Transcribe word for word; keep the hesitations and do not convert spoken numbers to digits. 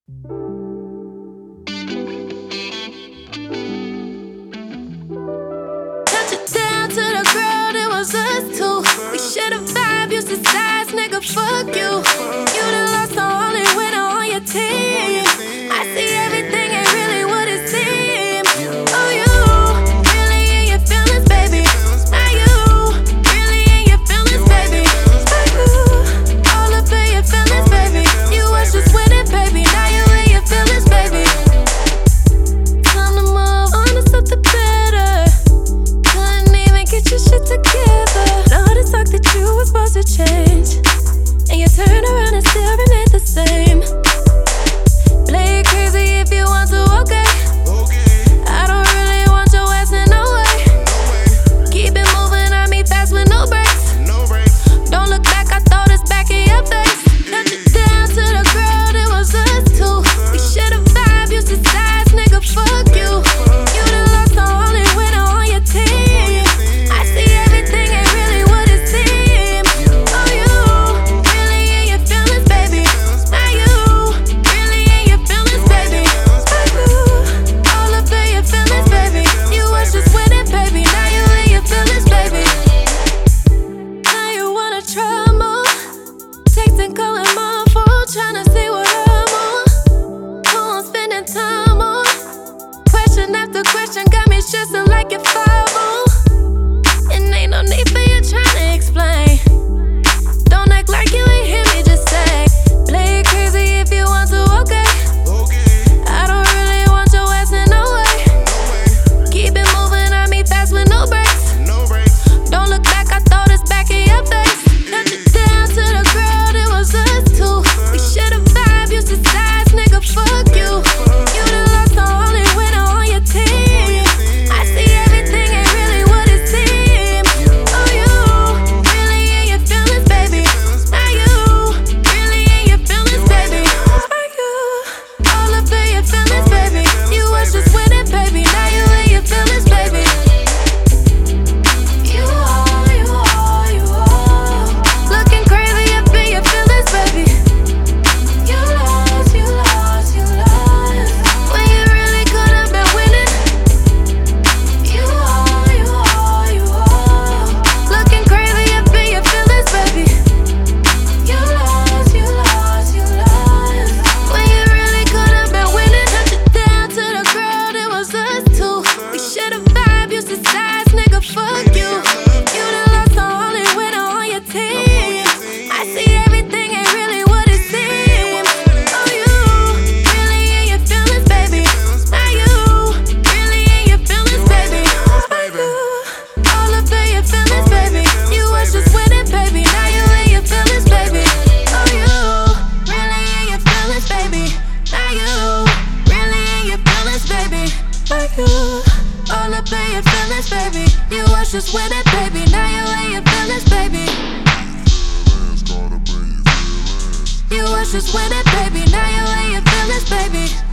Down to the girl, it was us two. We share the vibe, used to size, nigga, fuck you. You done lost the only winner on your team. I see everything ain't really what it seems. Oh, you really in your feelings, baby. Now you really in your feelings, baby. Oh, all up in your feelings, baby. You was just with it, baby. Now you in your feelings, baby. Time to move on to something better. Get your shit together. All the talk that you were supposed to change, and you turn around and still remain the same. Play it crazy if you want to, okay. I don't really want your ass in no way. Keep it moving, I mean fast with no brakes. Don't look back, I throw this back in your face. Touch it down to the girl, it was us two. We share the vibe, used to size, nigga, fuck you. You done lost the only winner on your team. Question got me stressing like you're five oh. And ain't no need for you trying to explain. Don't act like you ain't hear me, just say. Play it crazy if you want to, okay. I don't really want your ass in no way. Keep it moving, I mean fast with no brakes. Don't look back, I throw this back in your face. Touch it down to the girl, it was us two. We share the vibe, used to size, nigga, fuck you. You done lost the only winner on your team. All up in your feelings, baby. You was just with it, baby. Now you in your feelings, baby. You was just with it, baby. Now you in your feelings, baby.